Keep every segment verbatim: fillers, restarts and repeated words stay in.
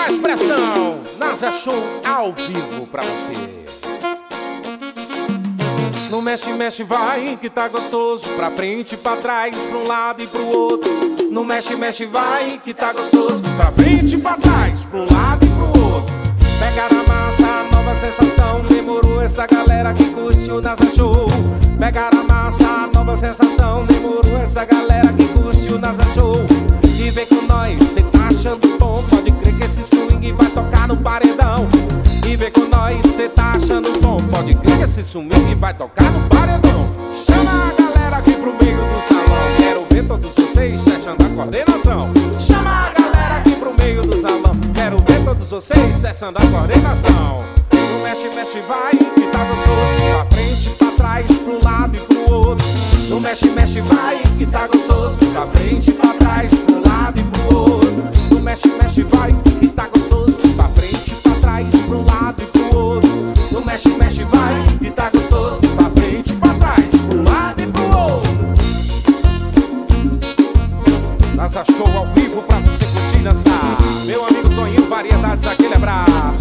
mais pressão. NASA Show ao vivo pra você. No mexe, mexe, vai, que tá gostoso. Pra frente, pra trás, pra um lado e pro outro. No mexe, mexe, vai, que tá gostoso. Pra frente, pra trás, pra um lado e pro outro. Pega na massa, a nova sensação. Demorou essa galera que curte o NASA Show. Pega na massa, a nova sensação. Demorou essa galera que curte o NASA Show. E vem com nós, cê tá achando bom. Pode crer que esse swing vai tocar no paredão. E vem com nós, cê tá achando bom. Pode crer que esse swing vai tocar no paredão. Chama a galera aqui pro meio do salão. Quero ver todos vocês cessando a coordenação. Chama a galera aqui pro meio do salão. Quero ver todos vocês cessando a coordenação. No mexe, mexe, vai, que tá gostoso. Pra frente, pra trás, pro lado e pro outro. No mexe, mexe, vai, que tá gostoso. Pra frente, pra trás, pro lado e pro outro. No mexe, mexe, vai, que tá gostoso. Pra frente, pra trás, pro lado e pro outro. No mexe, mexe, vai, que tá gostoso. Pra frente, pra trás, pro lado e pro outro. NASA Show ao vivo pra você curtir e dançar. Meu amigo Toninho Variedades, aquele abraço.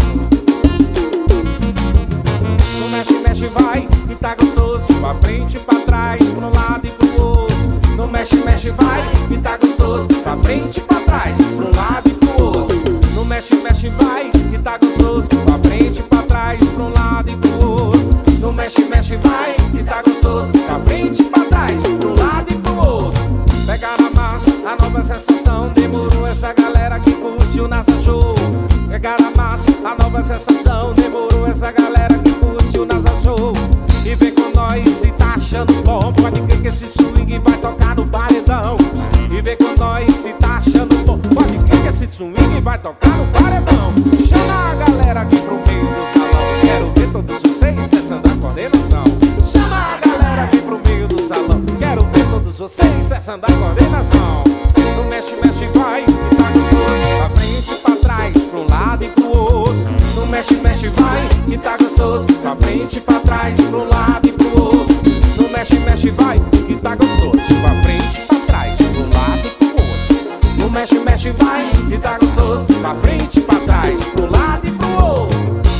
No mexe, mexe, vai, que tá gostoso. Pra frente, pra trás, pro lado e pro outro. No mexe, mexe, vai, que tá gostoso. Pra frente, pra trás, pro lado e pro outro. No mexe, mexe, vai, que tá gostoso. Pra frente, pra trás, pro lado e pro outro. No mexe, mexe, vai, que tá gostoso. Pra frente, pra trás, pro lado e pro outro. Pega na massa, a nova sensação. Demorou essa galera que curte o NASA Show. Pega na massa, a nova sensação. Demorou essa galera que curte o NASA Show. E vem com nós, se tá achando bom. Pode crer que esse swing vai tocar no paredão. E vem com nós, se tá achando bom. Pode crer que esse swing vai tocar no paredão. Chama a galera aqui pro meio do salão. Quero ver todos vocês cessando a coordenação. Chama a galera aqui pro meio do salão. Quero ver todos vocês cessando a coordenação. No mexe, mexe, vai, que tá gostoso. Pra frente, pra trás, pro um lado e pro outro. No mexe, mexe, vai, que tá gostoso. Pra frente, pra trás, pro um lado e pro outro. No mexe, mexe, vai, que tá gostoso. Pra frente, pra trás, pro um lado e pro outro. No mexe, mexe, vai, que tá gostoso. Pra frente, pra trás, pro lado e pro outro.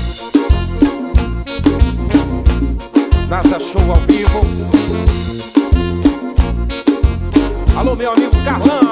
NASA Show ao vivo. Alô, meu amigo Carlão.